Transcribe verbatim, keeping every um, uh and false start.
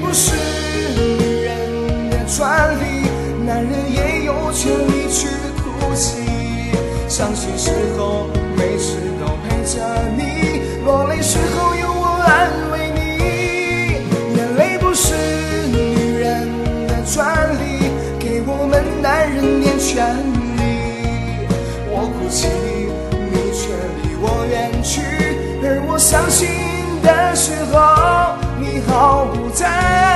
不是女人的专利，男人也有权利去哭泣。伤心时候每时都陪着你，落泪时候有我安慰你。眼泪不是女人的专利，给我们男人点权利。我哭泣，你却离我远去，而我伤心的时候，你毫不在